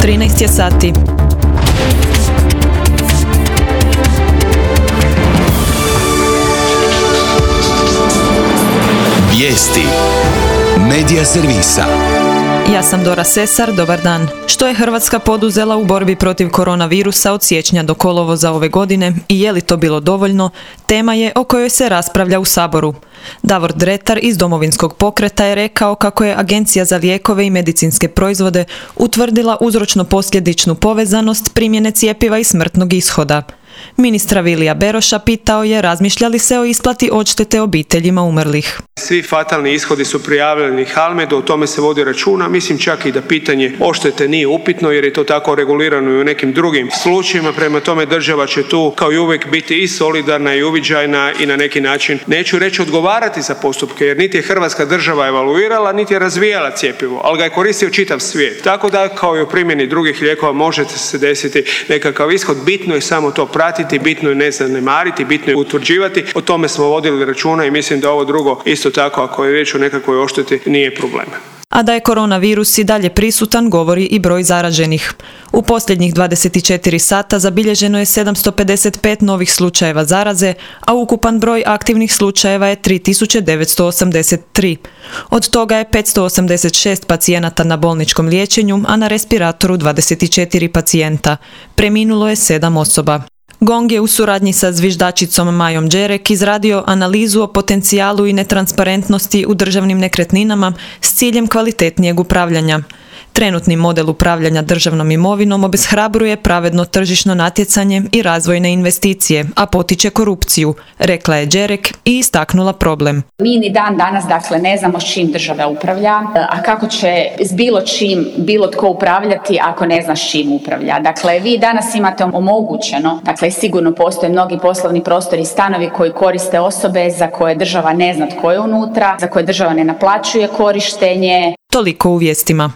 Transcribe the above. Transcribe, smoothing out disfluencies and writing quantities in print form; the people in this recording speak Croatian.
13 je sati. Vijesti Medija servisa. Ja sam Dora Sesar, dobar dan. Što je Hrvatska poduzela u borbi protiv koronavirusa od siječnja do kolovoza ove godine i je li to bilo dovoljno, tema je o kojoj se raspravlja u Saboru. Davor Dretar iz Domovinskog pokreta je rekao kako je Agencija za lijekove i medicinske proizvode utvrdila uzročno-posljedičnu povezanost primjene cjepiva i smrtnog ishoda. Ministra Vilija Beroša pitao je razmišlja li se o isplati odštete obiteljima umrlih. Svi fatalni ishodi su prijavljeni Halmedu, o tome se vodi računa. Mislim čak i da pitanje odštete nije upitno jer je to tako regulirano i u nekim drugim slučajevima. Prema tome država će tu kao i uvijek biti i solidarna i uviđajna i na neki način, neću reći odgovarati za postupke jer niti je Hrvatska država evaluirala niti je razvijala cjepivo, ali ga je koristio čitav svijet. Tako da kao i u primjeni drugih lijekova možete se desiti nekakav ishod. Bitno je samo to pratiti, bitno je ne zanemariti, bitno je utvrđivati. O tome smo vodili računa i mislim da ovo drugo isto tako ako je riječ o nekakvoj odšteti nije problem. A da je koronavirus i dalje prisutan govori i broj zaraženih. U posljednjih 24 sata zabilježeno je 755 novih slučajeva zaraze, a ukupan broj aktivnih slučajeva je 3983. Od toga je 586 pacijenata na bolničkom liječenju, a na respiratoru 24 pacijenta. Preminulo je 7 osoba. GONG je u suradnji sa zviždačicom Majom Đerek izradio analizu o potencijalu i netransparentnosti u državnim nekretninama s ciljem kvalitetnijeg upravljanja. Trenutni model upravljanja državnom imovinom obeshrabruje pravedno tržišno natjecanje i razvojne investicije, a potiče korupciju, rekla je Đerek i istaknula problem. Mi ni dan danas ne znamo s čim država upravlja, a kako će s bilo čim bilo tko upravljati ako ne zna s čim upravlja. Vi danas imate omogućeno, sigurno postoje mnogi poslovni prostori i stanovi koji koriste osobe za koje država ne zna tko je unutra, za koje država ne naplaćuje korištenje. Toliko u vijestima.